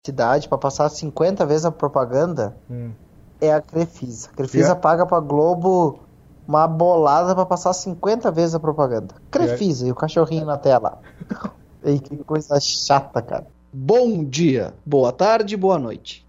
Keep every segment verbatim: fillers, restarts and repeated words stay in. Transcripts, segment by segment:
cidade pra passar cinquenta vezes a propaganda Hum. é a Crefisa. A Crefisa Yeah. paga pra Globo uma bolada pra passar cinquenta vezes a propaganda. Crefisa e o cachorrinho na tela. Ei, que coisa chata, cara. Bom dia, boa tarde, boa noite.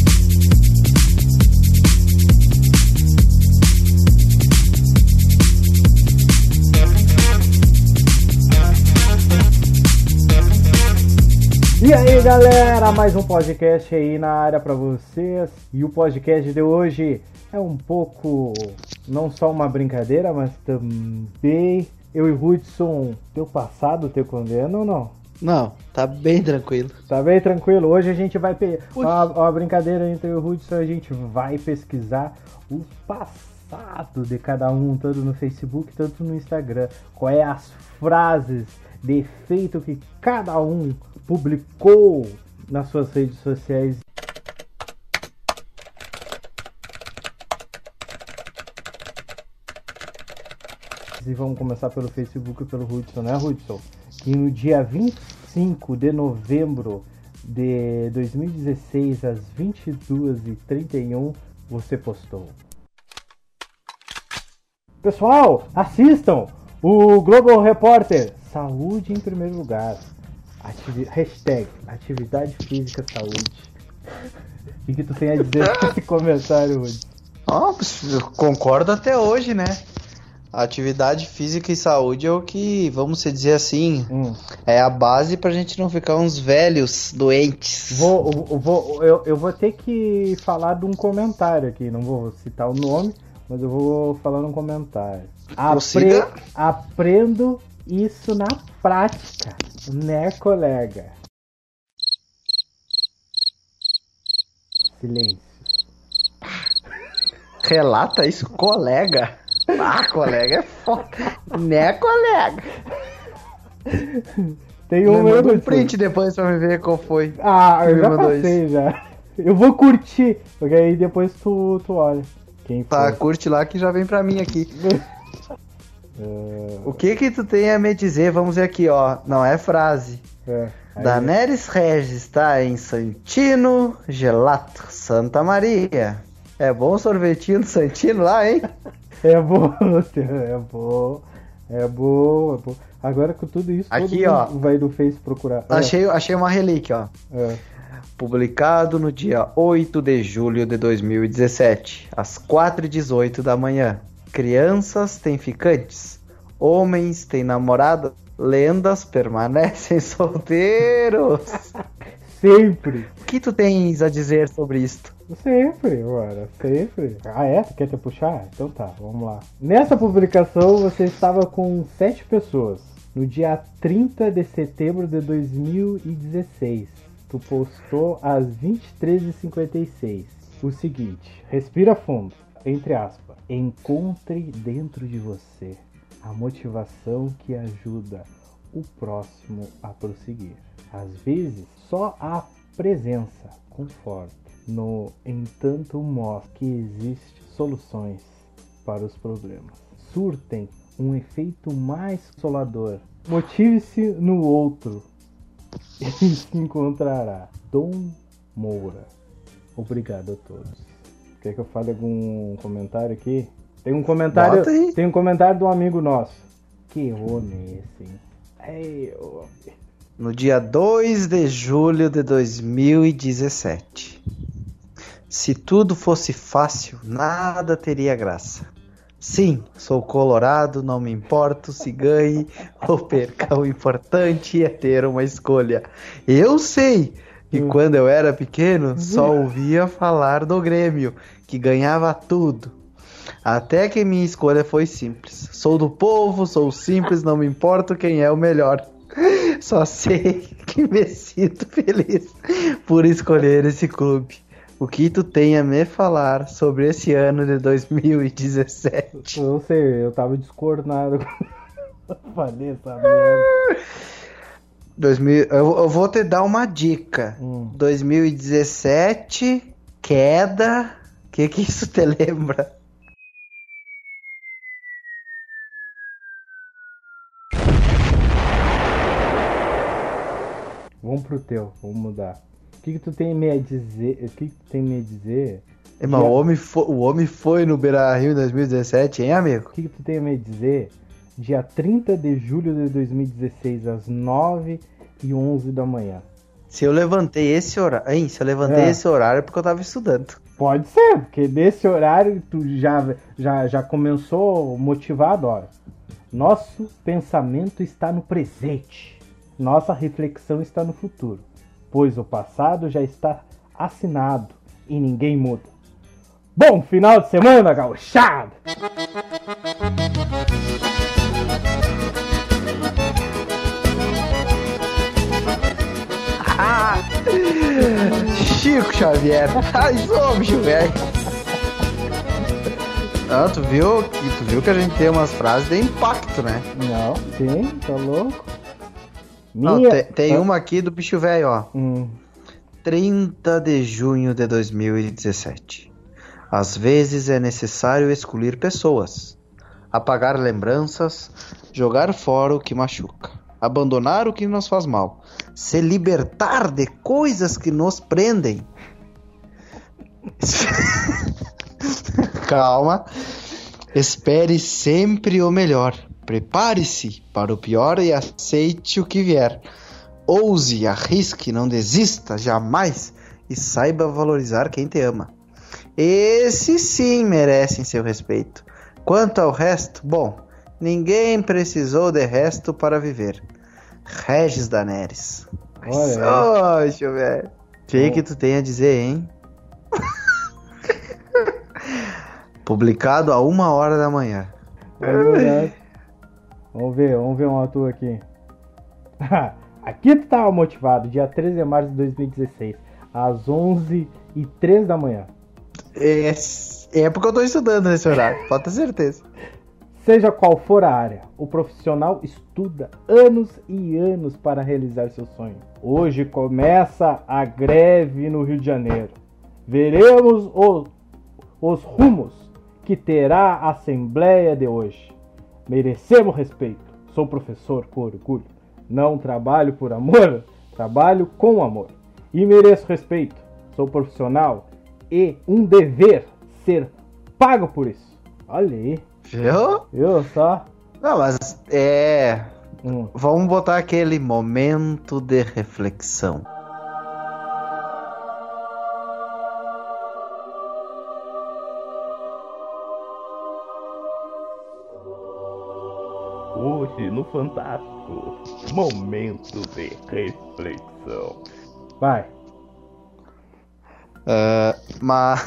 E aí galera, mais um podcast aí na área pra vocês. E o podcast de hoje é um pouco, não só uma brincadeira, mas também eu e Hudson, teu passado te condena ou não? Não, tá bem tranquilo. Tá bem tranquilo, hoje a gente vai, pe- uma, uma brincadeira entre eu e o Hudson, a gente vai pesquisar o passado de cada um, tanto no Facebook, tanto no Instagram. Qual é as frases de efeito que cada um publicou nas suas redes sociais. E vamos começar pelo Facebook e pelo Hudson, né, Hudson? Que no dia vinte e cinco de novembro de dois mil e dezesseis, às vinte e duas e trinta e um, você postou: pessoal, assistam o Globo Repórter, saúde em primeiro lugar. Ativi- hashtag atividade física saúde. O que tu tem a dizer nesse comentário, Hudson? Ó, eu concordo até hoje, né? A atividade física e saúde é o que, vamos dizer assim, Hum. é a base pra gente não ficar uns velhos doentes. Vou, eu, vou, eu, eu vou ter que falar de um comentário aqui, não vou citar o nome, mas eu vou falar num comentário. Prossiga. Apre- aprendo isso na prática, né, colega? Silêncio. Relata isso, colega. Ah, colega é foda. Né, colega? Tem um Me manda um Hudson. print depois pra me ver qual foi. Ah, Quem eu me já mandou passei já. Eu vou curtir, porque aí depois tu, tu olha. Quem Tá, foi? curte lá que já vem pra mim aqui. É, O que que tu tem a me dizer? Vamos ver aqui, ó. Não é frase. é, aí- Daenerys Regis está em Santino Gelato, Santa Maria. É bom o sorvetinho do Santino lá, hein? É bom, é bom, é bom, é bom. Agora com tudo isso, Aqui, todo ó. mundo vai no Face procurar. É, Achei, achei uma relíquia, ó. é. Publicado no dia oito de julho de dois mil e dezessete, às quatro e dezoito da manhã. Crianças têm ficantes, homens têm namorada, lendas permanecem solteiros. Sempre, O que tu tens a dizer sobre isto? sempre, mano, sempre. Ah, é? Tu quer te puxar? Então tá, vamos lá. Nessa publicação você estava com sete pessoas. No dia trinta de setembro de dois mil e dezesseis. Tu postou às vinte e três e cinquenta e seis o seguinte: respira fundo, entre aspas, encontre dentro de você a motivação que ajuda o próximo a prosseguir. Às vezes, só a presença conforta. No entanto, mostra que existem soluções para os problemas. Surtem um efeito mais consolador. Motive-se no outro e se encontrará. Dom Moura. Obrigado a todos. Quer que eu fale algum comentário aqui? Tem um comentário, Bota aí. tem um comentário de um amigo nosso. Que homem é esse, hein? Ei, homem. No dia dois de julho de dois mil e dezessete. Se tudo fosse fácil, nada teria graça. Sim, sou colorado, não me importo se ganhe ou perca. O importante é ter uma escolha. Eu sei que Hum. quando eu era pequeno, só ouvia falar do Grêmio, que ganhava tudo. Até que minha escolha foi simples. Sou do povo, sou simples, não me importo quem é o melhor. Só sei que me sinto feliz por escolher esse clube. O que tu tem a me falar sobre esse ano de dois mil e dezessete? Eu não sei, eu tava descornado. Falei essa merda. dois mil, eu, eu vou te dar uma dica. Hum. dois mil e dezessete, queda. O que que isso te lembra? Vamos pro teu, vamos mudar. O que, que tu tem me a dizer? O que, que tu tem me a dizer? Irmão, o homem, foi, o homem foi no Beira-Rio em dois mil e dezessete, hein, amigo? O que, que tu tem a me dizer? Dia trinta de julho de dois mil e dezesseis, às nove e onze da manhã. Se eu levantei esse horário, hein? Se eu levantei É. esse horário é porque eu tava estudando. Pode ser, porque nesse horário tu já, já, já começou motivado, ó. Nosso pensamento está no presente. Nossa reflexão está no futuro. Pois o passado já está assinado e ninguém muda. Bom final de semana, gauchada! Chico Xavier. Ai, sou bicho velho. Ah, tu viu, que- tu viu que a gente tem umas frases de impacto, né? Não, sim, tá louco. Não, Minha... te- tem uma aqui do bicho velho, ó. Hum, trinta de junho de dois mil e dezessete. Às vezes é necessário excluir pessoas, apagar lembranças, jogar fora o que machuca, abandonar o que nos faz mal, se libertar de coisas que nos prendem. Calma. Espere sempre o melhor. Prepare-se para o pior e aceite o que vier. Ouse, arrisque, não desista jamais e saiba valorizar quem te ama. Esses sim merecem seu respeito. Quanto ao resto, bom, ninguém precisou de resto para viver. Regis Daneres. Olha aí. Poxa, velho. O que que tu tem a dizer, hein? Publicado a uma hora da manhã. é verdade. Vamos ver, vamos ver uma tua aqui. Aqui tu tava motivado, dia treze de março de dois mil e dezesseis, às onze e três da manhã. É, é porque eu tô estudando nesse horário, pode ter certeza. Seja qual for a área, o profissional estuda anos e anos para realizar seu sonho. Hoje começa a greve no Rio de Janeiro. Veremos os, os rumos que terá a Assembleia de hoje. Merecemos respeito. Sou professor com orgulho. Não trabalho por amor, trabalho com amor. E mereço respeito. Sou profissional e um dever ser pago por isso. Olha aí. Viu? Viu só? Não, mas é. Hum. Vamos botar aquele momento de reflexão. Hoje no Fantástico, momento de reflexão. Vai. É, mas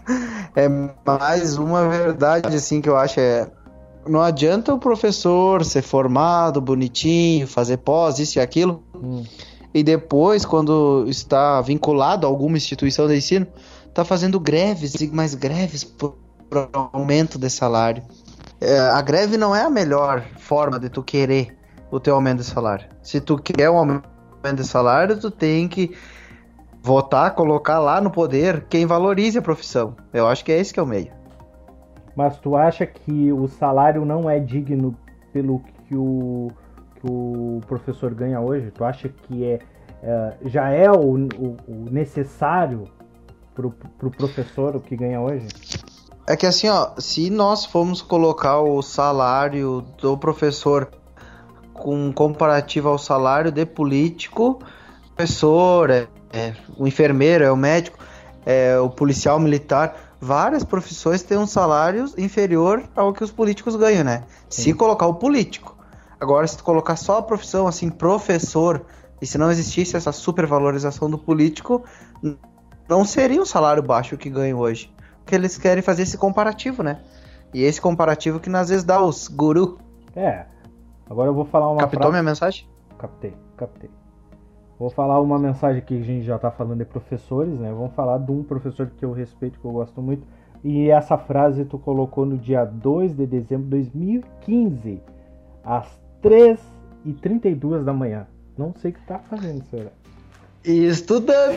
é mais uma verdade assim que eu acho é. Não adianta o professor ser formado, bonitinho, fazer pós, isso e aquilo, Hum. e depois, quando está vinculado a alguma instituição de ensino, tá fazendo greves e mais greves por, por aumento de salário. É, a greve não é a melhor forma de tu querer o teu aumento de salário. Se tu quer um aumento de salário, tu tem que votar, colocar lá no poder quem valorize a profissão. Eu acho que é esse que é o meio. Mas tu acha que o salário não é digno pelo que o, que o professor ganha hoje? Tu acha que é, é, já é o, o, o necessário pro, pro professor o que ganha hoje? É que assim, ó, se nós formos colocar o salário do professor com comparativo ao salário de político, o professor, é, é, o enfermeiro, é o médico, é o policial militar, várias profissões têm um salário inferior ao que os políticos ganham, né? Sim. Se colocar o político. Agora, se tu colocar só a profissão, assim, professor, e se não existisse essa supervalorização do político, não seria um salário baixo que ganham hoje. Porque eles querem fazer esse comparativo, né? E esse comparativo que às vezes dá os guru. É. Agora eu vou falar uma Captou frase... minha mensagem? Captei, captei. Vou falar uma mensagem que a gente já tá falando de professores, né? Vamos falar de um professor que eu respeito, que eu gosto muito. E essa frase tu colocou no dia dois de dezembro de dois mil e quinze, às três e trinta e duas da manhã. Não sei o que tá fazendo, senhora. Estudando.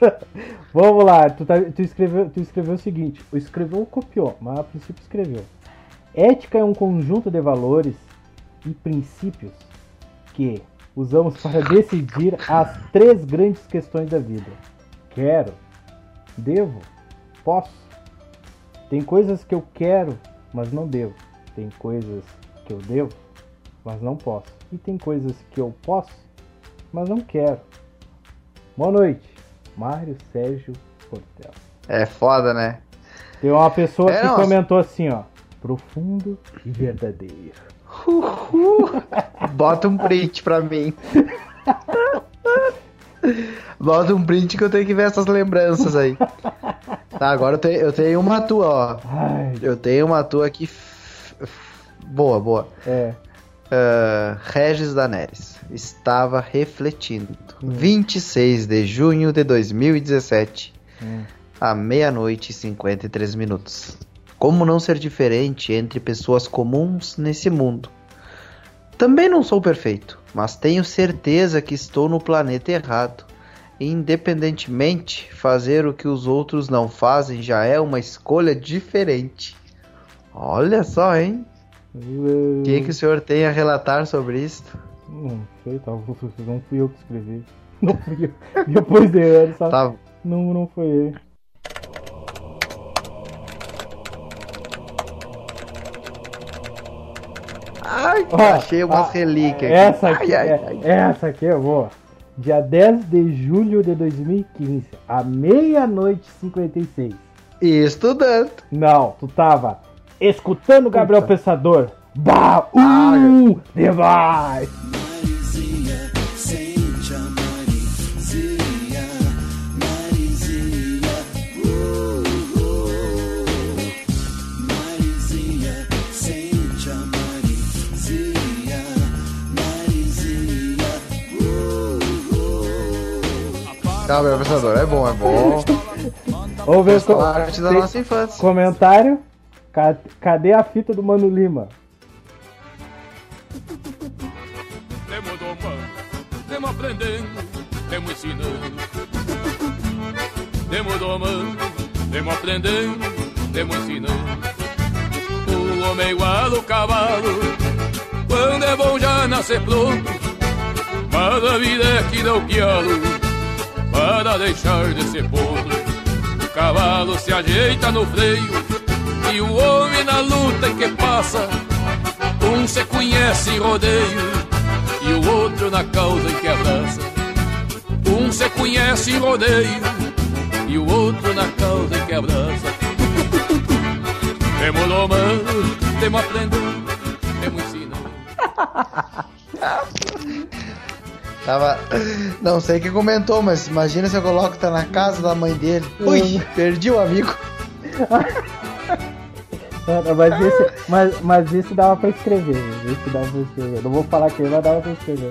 Vamos lá, tu, tá, tu, escreveu, tu escreveu o seguinte, o escreveu copiou, mas a princípio escreveu. Ética é um conjunto de valores e princípios que usamos para decidir as três grandes questões da vida. Quero. Devo. Posso. Tem coisas que eu quero, mas não devo. Tem coisas que eu devo, mas não posso. E tem coisas que eu posso, mas não quero. Boa noite, Mário Sérgio Portela. É foda, né? Tem uma pessoa é, que nossa. comentou assim, ó. Profundo e verdadeiro. Uhul. Bota um print pra mim. Bota um print que eu tenho que ver essas lembranças aí. Tá, agora eu tenho, eu tenho uma tua, ó. Ai. Eu tenho uma tua aqui. F... Boa, boa. É. Uh, Regis Daneres estava refletindo. Hum. vinte e seis de junho de dois mil e dezessete, hum. à meia-noite e cinquenta e três minutos. Como não ser diferente entre pessoas comuns nesse mundo? Também não sou perfeito, mas tenho certeza que estou no planeta errado. Independentemente, fazer o que os outros não fazem já é uma escolha diferente. Olha só, hein? O que, que o senhor tem a relatar sobre isto? Não sei, tá, não fui eu que escrevi. Não fui eu. Depois de anos, sabe? Tá. Não, não foi eu. Ai, Ó, achei umas relíquias. Essa aqui, ai, é, ai, ai. essa aqui é boa. Dia dez de julho de dois mil e quinze, à meia-noite e cinquenta e seis. Estudando. Não, tu tava escutando Gabriel Puta. Pensador. Baú Ah, demais! Marizinha, sente a Marizinha, Marizinha, uh, uh. Marizinha, sente a Marizinha, Marizinha, uh, uh. Gabriel Pensador, é bom, é bom. Vamos ver Faz co- parte da tem nossa infância. comentário. Ca- Cadê a fita do Mano Lima? Temos domando, temos aprendendo, temos ensinando. Temos domando, temos aprendendo, temos ensinando. O homem é igual ao cavalo, quando é bom já nascer pronto. Mas a vida é que dá o pialo, para deixar de ser podre. O cavalo se ajeita no freio, e o homem na luta em que passa. Um se conhece em rodeio, e o outro na causa em que abraça. Um se conhece em rodeio, e o outro na causa em que abraça. Temos domando, temos aprendendo, temos ensinando. Tava. Não sei quem comentou, mas imagina se eu coloco que tá na casa da mãe dele. Ui, perdi o amigo. Mas esse, mas, mas esse dava pra escrever. Esse dava pra escrever. Não vou falar quem, mas dava pra escrever.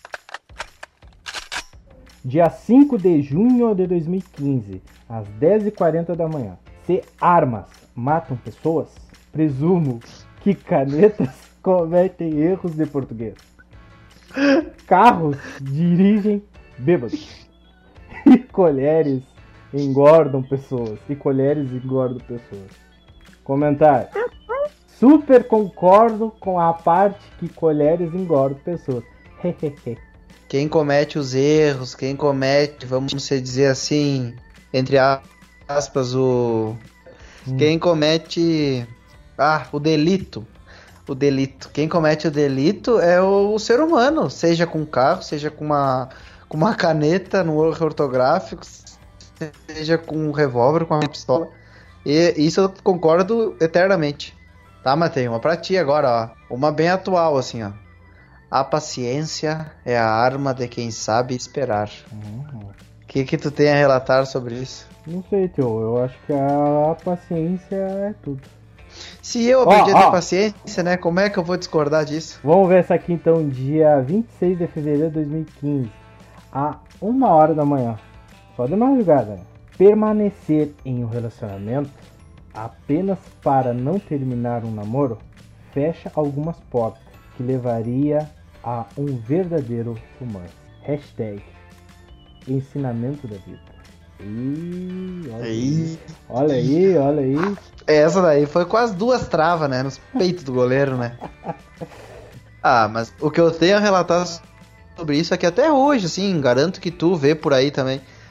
Dia cinco de junho de dois mil e quinze, às dez e quarenta da manhã. Se armas matam pessoas, presumo que canetas cometem erros de português. Carros dirigem bêbados. E colheres engordam pessoas. E colheres engordam pessoas. Comentário. Super concordo com a parte que colheres engordam pessoas. Quem comete os erros, quem comete, vamos dizer assim, entre aspas, o. Hum. Quem comete. Ah, o delito. O delito. Quem comete o delito é o, o ser humano, seja com carro, seja com uma, com uma caneta no erro ortográfico, seja com um revólver, com uma pistola. E isso eu concordo eternamente. Tá, Matei? Uma pra ti agora, ó. Uma bem atual, assim, ó. A paciência é a arma de quem sabe esperar. O uhum. que que tu tem a relatar sobre isso? Não sei, tio. Eu acho que a paciência é tudo. Se eu aprendi a ter paciência, né? Como é que eu vou discordar disso? Vamos ver essa aqui então, dia vinte e seis de fevereiro de dois mil e quinze. A uma hora da manhã. Só de madrugada, né? Permanecer em um relacionamento apenas para não terminar um namoro fecha algumas portas que levaria a um verdadeiro romance. Hashtag ensinamento da vida. Ih, olha aí, olha aí, olha aí. Essa daí foi com as duas travas, né? Nos peitos do goleiro, né? Ah, mas o que eu tenho a relatar sobre isso é que até hoje, assim, garanto que tu vê por aí também.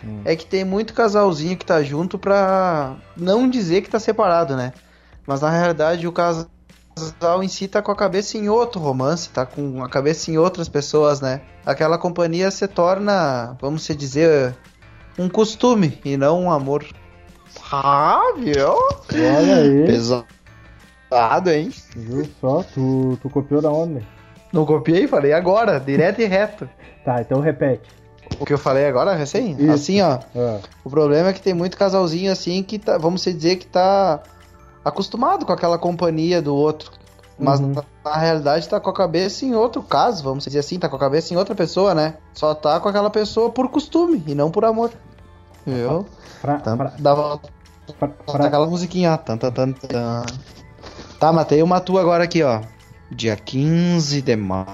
Hum. é que tem muito casalzinho que tá junto pra não dizer que tá separado, né? Mas na realidade o casal em si tá com a cabeça em outro romance, tá com a cabeça em outras pessoas, né? Aquela companhia se torna, vamos se dizer, um costume e não um amor. Ah, viu? Olha aí. Pesado, hein? Viu só? Tu, tu copiou da onde? Não copiei, falei agora, direto e reto. Tá, então repete. O que eu falei agora, recém? Isso. Assim, ó. Ah, O problema é que tem muito casalzinho assim que tá, vamos dizer que tá acostumado com aquela companhia do outro. Mas Uhum. na, na realidade tá com a cabeça em outro caso, vamos dizer assim, tá com a cabeça em outra pessoa, né? Só tá com aquela pessoa por costume e não por amor. Viu? fra, Tá, fra, dava fra, Bota fra, aquela musiquinha, ó. Tan, tan, tan, tan. Tá, matei uma tua agora aqui, ó. Dia quinze de maio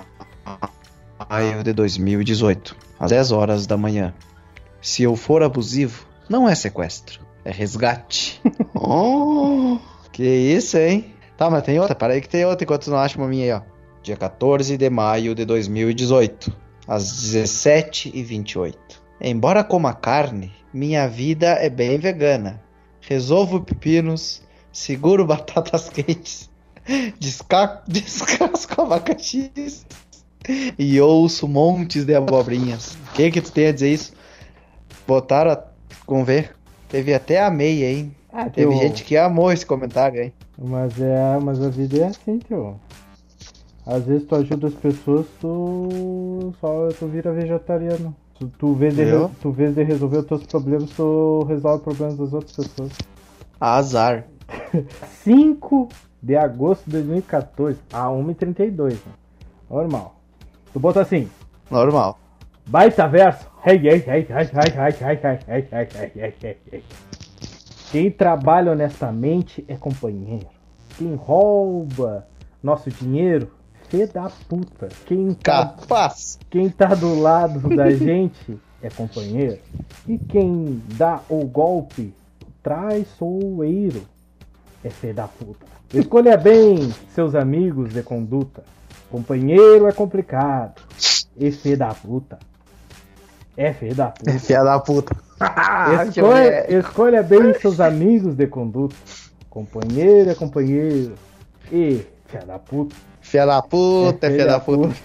de dois mil e dezoito, às dez horas da manhã. Se eu for abusivo, não é sequestro, é resgate. Oh, que isso, hein? Tá, mas tem outra, para aí que tem outra enquanto tu não acha uma minha aí, ó. Dia quatorze de maio de dois mil e dezoito, às dezessete e vinte e oito. Embora coma carne, minha vida é bem vegana. Resolvo pepinos, seguro batatas quentes, desca... descasco abacaxis e ouço montes de abobrinhas. O que que tu tem a dizer isso? Botaram a... Vamos ver. Teve até a meia, hein? Ah, Teve teu- gente que amou esse comentário, hein? Mas, é, mas a vida é assim, tio. Às vezes tu ajuda as pessoas, tu só tu vira vegetariano. Tu, tu, vez de, Eu? re- tu vez de resolver os teus problemas, tu resolve os problemas das outras pessoas. Azar. cinco de agosto de dois mil e quatorze, a uma e trinta e dois, né? Normal. Tu bota assim, Normal. baita verso. Hey, hey, hey, hey, hey, hey, hey, hey, hey, hey, hey, hey, hey, hey. Quem trabalha honestamente é companheiro. Quem rouba nosso dinheiro, fê da puta. Quem tá, Capaz. quem tá do lado da gente é companheiro. E quem dá o golpe traiçoeiro é fê da puta. Escolha bem seus amigos de conduta. Companheiro é complicado. E fê da puta. É fê da puta. Filha da puta. Escolha, escolha bem seus amigos de conduta. Companheiro é companheiro. E, filha da puta. Filha da puta, é filha da puta.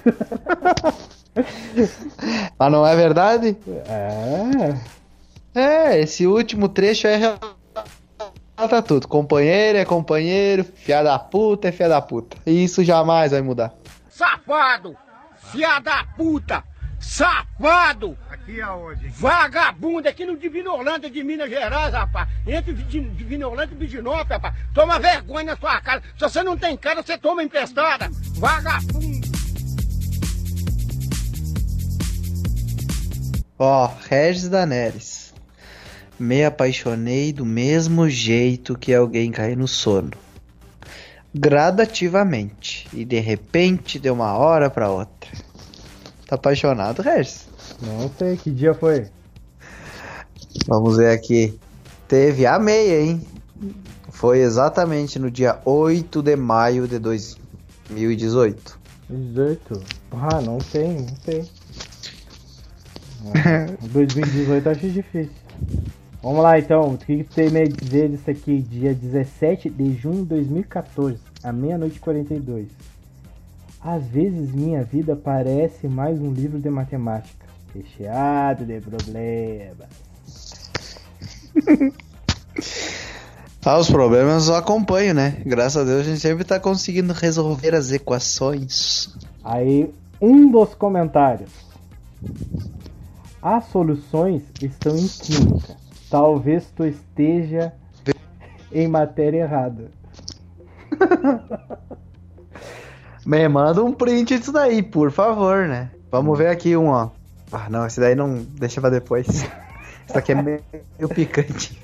Mas não é verdade? É. É, esse último trecho é relata tudo. Companheiro é companheiro, filha da puta é filha da puta. E isso jamais vai mudar. Safado! Fia da puta! Safado! Aqui aonde? Vagabundo! Aqui no Divino Orlando de Minas Gerais, rapaz! Entre Di- Divino Orlando e Viginópolis, rapaz! Toma vergonha na sua cara! Se você não tem cara, você toma emprestada! Vagabundo! Ó, Regis Daneres. Me apaixonei do mesmo jeito que alguém cai no sono. Gradativamente. E de repente, de uma hora pra outra. Tá apaixonado, Regis? Não sei que dia foi. Vamos ver aqui. Teve a meia, hein? Foi exatamente no dia oito de maio de dois mil e dezoito. dezoito. Ah, não tem, não sei. Ah, dois mil e dezoito acho difícil. Vamos lá então, o que que tem a dizer disso aqui? Dia dezessete de junho de dois mil e quatorze, à meia-noite e quarenta e dois. Às vezes minha vida parece mais um livro de matemática, recheado de problemas. Ah, os problemas eu acompanho, né? Graças a Deus a gente sempre tá conseguindo resolver as equações. Aí, um dos comentários. As soluções estão em química. Talvez tu esteja em matéria errada. Me manda um print disso daí, por favor, né? Vamos ver aqui um, ó. Ah, não, esse daí não deixa pra depois. Isso aqui é meio picante.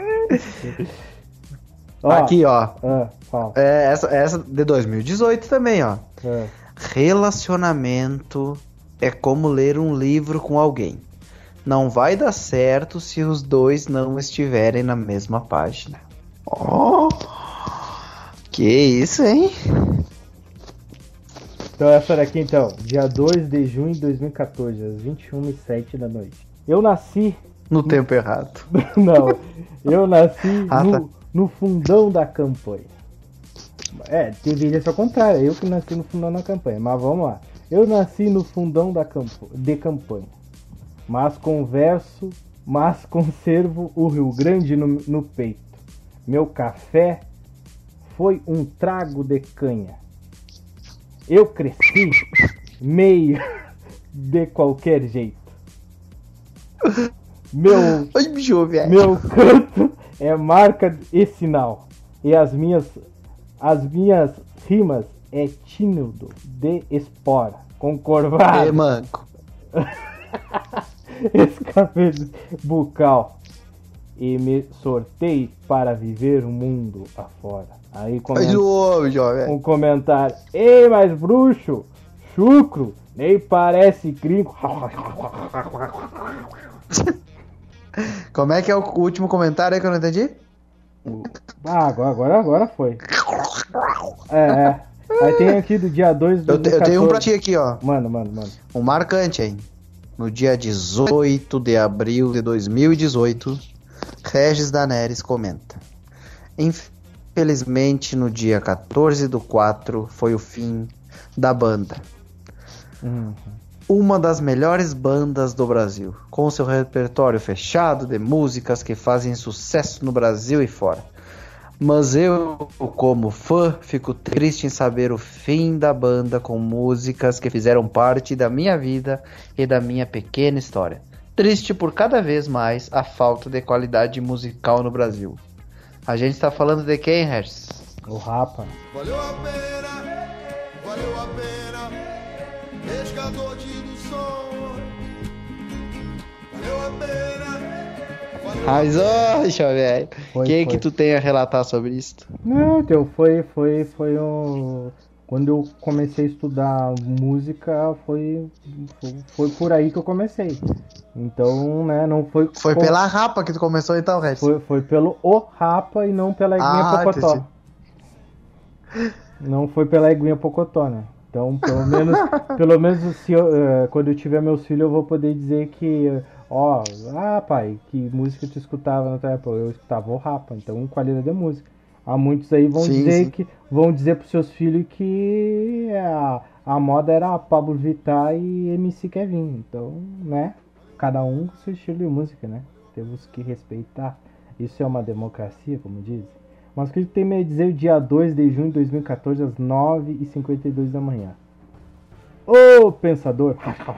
Ó, Aqui, ó. Ah, fala. É, essa, essa de dois mil e dezoito também, ó. Ah, Relacionamento é como ler um livro com alguém. Não vai dar certo se os dois não estiverem na mesma página. Oh, que isso, hein? Então essa daqui então, dia dois de junho de dois mil e quatorze, às vinte e uma e sete da noite. Eu nasci No tempo errado. Não, eu nasci Ah, no, tá. no fundão da campanha. É, deveria ser ao contrário, eu que nasci no fundão da campanha, mas vamos lá. Eu nasci no fundão da campo, de campanha, mas converso, mas conservo o Rio Grande no, no peito. Meu café foi um trago de canha. Eu cresci meio de qualquer jeito. Meu, Oi, bicho, velho. meu canto é marca e sinal. E as minhas, as minhas rimas é tímido de espora, concorvado, É, manco. escafede bucal. E me sortei para viver o mundo afora. Aí Mas comenta o homem, jovem. um comentário. Ei, mas bruxo, chucro, nem parece gringo. Como é que é o último comentário aí que eu não entendi? Ah, agora, agora, agora foi. É, é. Aí tem aqui do dia dois do Eu, te- eu tenho um pra ti aqui, ó. Mano, mano, mano. Um marcante, hein? No dia dezoito de abril de dois mil e dezoito, Regis Daneres comenta: infelizmente, no dia quatorze do quatro foi o fim da banda. Uhum. Uma das melhores bandas do Brasil, com seu repertório fechado de músicas que fazem sucesso no Brasil e fora. Mas eu, como fã, fico triste em saber o fim da banda com músicas que fizeram parte da minha vida e da minha pequena história. Triste por cada vez mais a falta de qualidade musical no Brasil. A gente tá falando de quem, Regis? O Rapa. Valeu a pena, valeu a pena, pescador de som. Valeu a pena, valeu a Mas, ó, velho. Foi, Quem foi. que tu tem a relatar sobre isso? Não, então foi, foi, foi um... Quando eu comecei a estudar música, foi, foi, foi por aí que eu comecei. Então, né, não foi... Foi com- pela rapa que tu começou então, Regis? Foi, foi pelo O Rapa e não pela Eguinha Ah, Pocotó. entendi. Não foi pela Eguinha Pocotó, né? Então, pelo menos, pelo menos se eu, eh, quando eu tiver meus filhos, eu vou poder dizer que, eh, ó, ah, pai, que música tu escutava na tua época? Eu escutava o Rapa, então qualidade da música. Há muitos aí vão Sim, dizer sim. que vão dizer pros seus filhos que a, a moda era Pablo Vittar e M C Kevin. Então, né? Cada um com seu estilo de música, né? Temos que respeitar. Isso é uma democracia, como dizem. Mas o que tem me a dizer o dia dois de junho de dois mil e quatorze, às nove e cinquenta e dois da manhã? Ô, pensador!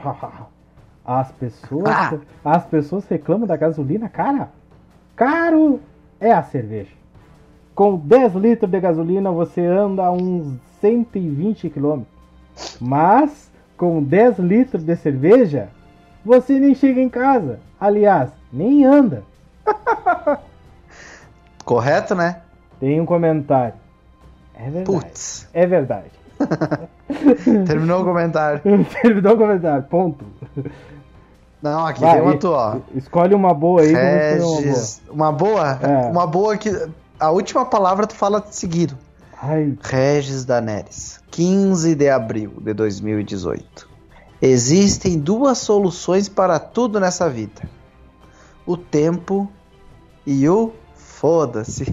As pessoas, Ah! as pessoas reclamam da gasolina, cara. Caro é a cerveja. Com dez litros de gasolina você anda uns cento e vinte quilômetros. Mas com dez litros de cerveja você nem chega em casa. Aliás, nem anda. Correto, né? Tem um comentário. É verdade. Putz. É verdade. Terminou o comentário. Terminou o comentário. Ponto. Não, aqui Vai, tem uma e- tua, ó. Escolhe uma boa aí. que eu vou escolher uma boa. Regis. Uma boa? É. Uma boa que. A última palavra tu fala seguido. Ai, Regis Daneres. quinze de abril de dois mil e dezoito. Existem duas soluções para tudo nessa vida: o tempo e o foda-se.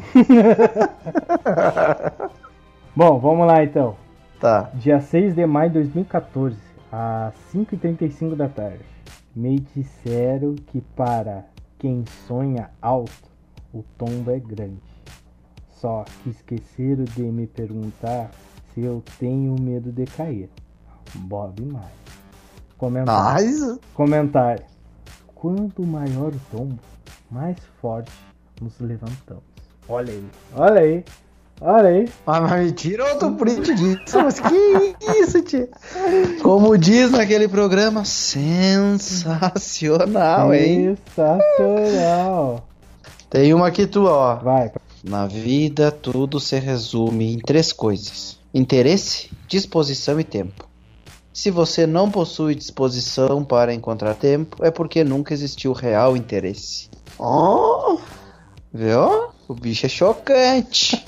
bom, vamos lá então. Tá. Dia seis de maio de dois mil e quatorze, às cinco e trinta e cinco da tarde. Me disseram que para quem sonha alto, o tombo é grande. Só que esqueceram de me perguntar se eu tenho medo de cair. Bob Maia. Comentário. Mas. Comentário. Quanto maior o tombo, mais forte nos levantamos. Olha aí. Olha aí. Olha aí. Ah, mas me tira outro print disso. Mas que isso, tia? Como diz naquele programa, sensacional, hein? Sensacional. Tem uma aqui tua, ó. Vai. Na vida, tudo se resume em três coisas: interesse, disposição e tempo. Se você não possui disposição para encontrar tempo, é porque nunca existiu real interesse. Oh, viu? O bicho é chocante.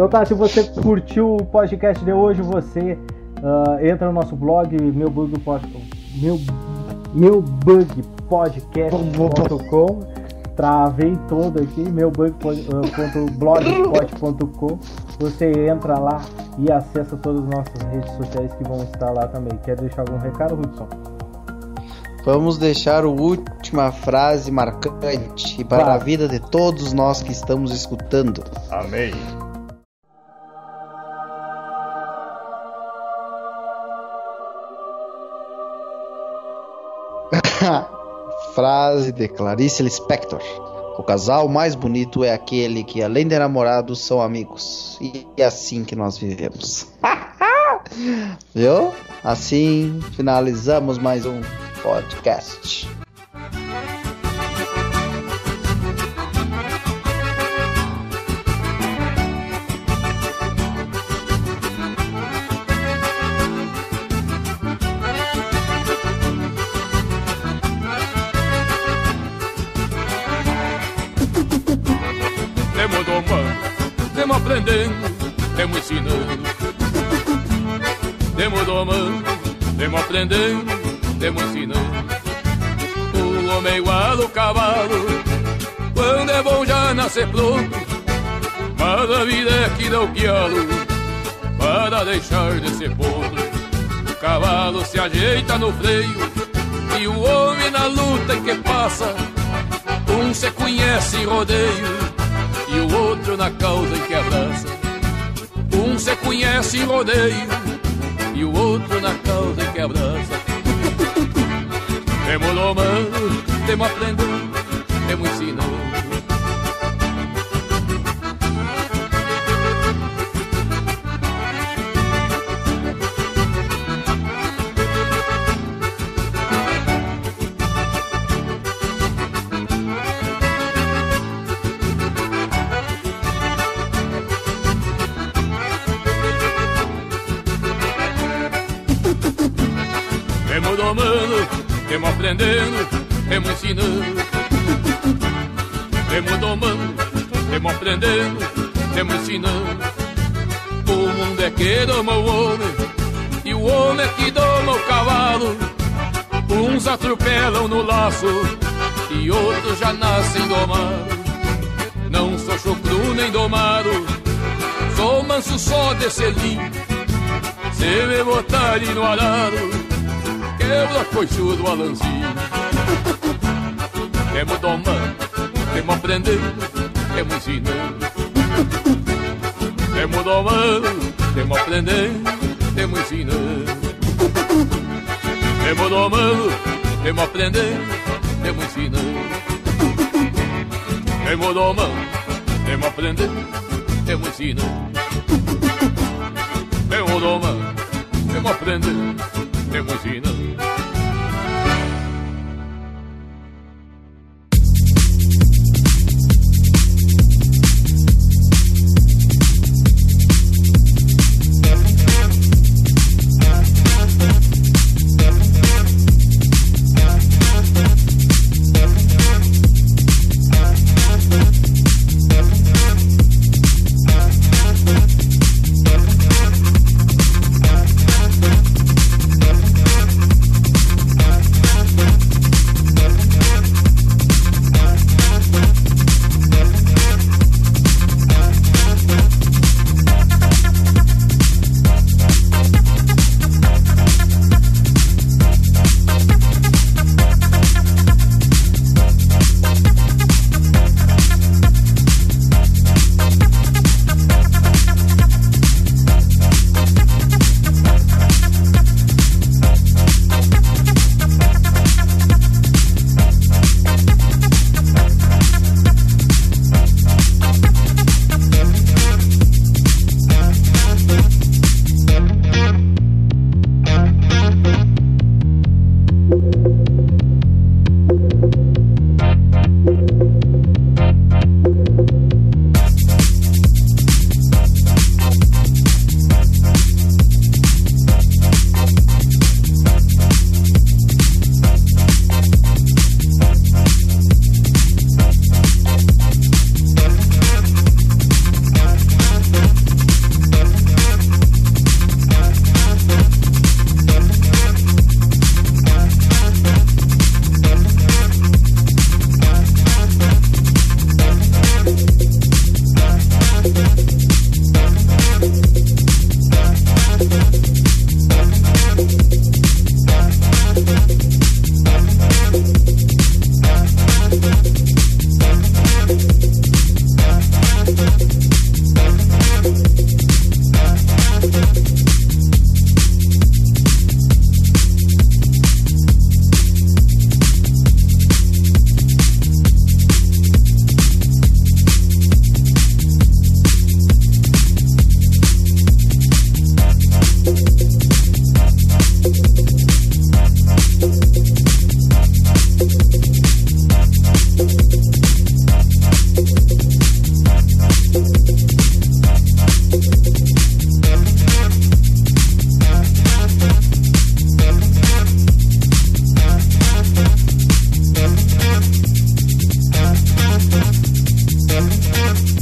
Então tá, se você curtiu o podcast de hoje, você uh, entra no nosso blog, meu bug pod, meu, meu bug podcast ponto com. Travei todo aqui, meu bug ponto blogspot ponto com. Você entra lá e acessa todas as nossas redes sociais que vão estar lá também. Quer deixar algum recado, Hudson? Vamos deixar a última frase marcante para Vai. a vida de todos nós que estamos escutando. Amém. Frase de Clarice Lispector: o casal mais bonito é aquele que, além de namorados, são amigos. E é assim que nós vivemos. Viu? Assim finalizamos mais um podcast. Temos domando, temos aprendendo, temos ensinando. Temos domando, temos aprendendo, temos ensinando. O homem é igual ao cavalo, quando é bom já nascer pronto. Mas a vida é que dá o pialo, para deixar de ser podre. O cavalo se ajeita no freio, e o homem na luta em que passa. Um se conhece em rodeio, e o outro na causa em que abraça. Um se conhece em rodeio, e o outro na causa em que abraça. Temos domando, temos aprendendo, temos ensinando. Temos domando, temos aprendendo, temos ensinando. Temos domando, temos aprendendo, temos ensinando. O mundo é que doma o homem, e o homem é que doma o cavalo. Uns atropelam no laço, e outros já nascem domados. Não sou chucru nem domado, sou manso só de selim. Se me botarem no arado, quebra coixudo alanzinho. Temos domando, temos aprendendo, temos ensinando. Temos domando, temos aprendendo, temos ensinando. Temos domando, temos aprendendo, temos ensinando. Temos domando, temos aprendendo, temos ensinando. Temos domando, temos aprendendo, temos ensinando. Thank you.